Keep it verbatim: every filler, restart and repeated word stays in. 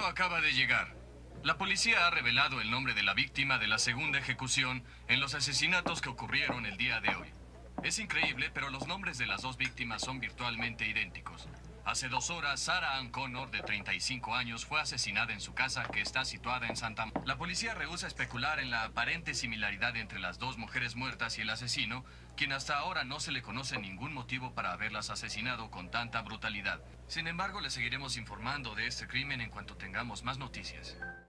acaba de llegar. La policía ha revelado el nombre de la víctima de la segunda ejecución en los asesinatos que ocurrieron el día de hoy. Es increíble, pero los nombres de las dos víctimas son virtualmente idénticos. Hace dos horas, Sarah Ann Connor, de treinta y cinco años, fue asesinada en su casa, que está situada en Santa Marta. La policía rehúsa especular en la aparente similaridad entre las dos mujeres muertas y el asesino, quien hasta ahora no se le conoce ningún motivo para haberlas asesinado con tanta brutalidad. Sin embargo, le seguiremos informando de este crimen en cuanto tengamos más noticias.